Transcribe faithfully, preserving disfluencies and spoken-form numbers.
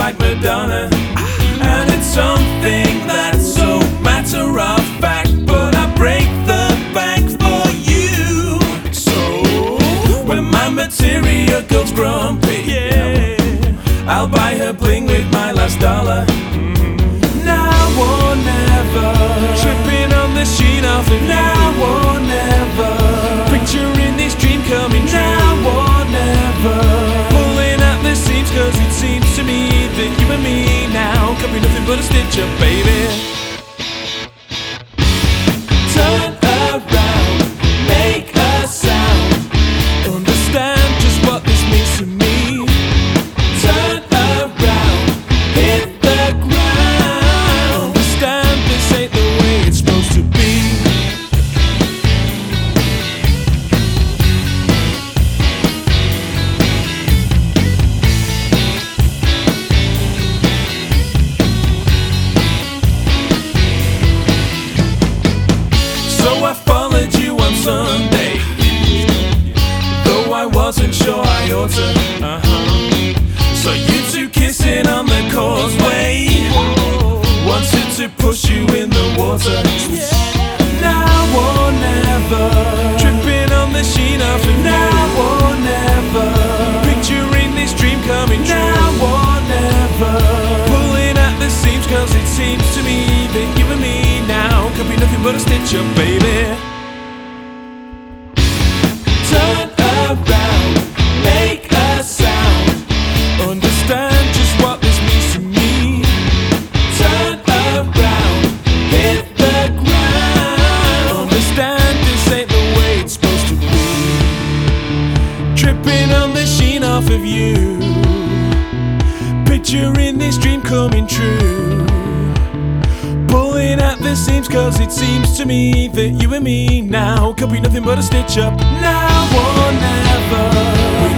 like Madonna. And it's something that's so matter of fact, but I break the bank for you. So when my material girl's grumpy, yeah, I'll buy her bling with my last dollar. Now or never, tripping on the sheen of it. Now or never, picturing this dream coming true. Now or never, pulling at the seams, cause it seems to me that you and me now could be nothing but a stitch up, baby. Turn around, make a sound, understand just what this means to me. Turn around, hit the ground, understand this ain't the way it's supposed to be. So I followed you on Sunday, though I wasn't sure I ought to. Uh-huh. So you two kissing on the causeway, wanted to push you in the water. Now or never, tripping on the sheen of it. Now or never, picturing this dream coming true. Now or never, pulling at the seams, cause it seems to me that you and me now could be nothing but a stitch up, baby. Turn around, make a sound, understand just what this means to me. Turn around, hit the ground, understand this ain't the way it's supposed to be. Tripping on the sheen off of you, picturing this dream coming true. Pulling at the seams, cause it seems to me that you and me now could be nothing but a stitch up. Now or never,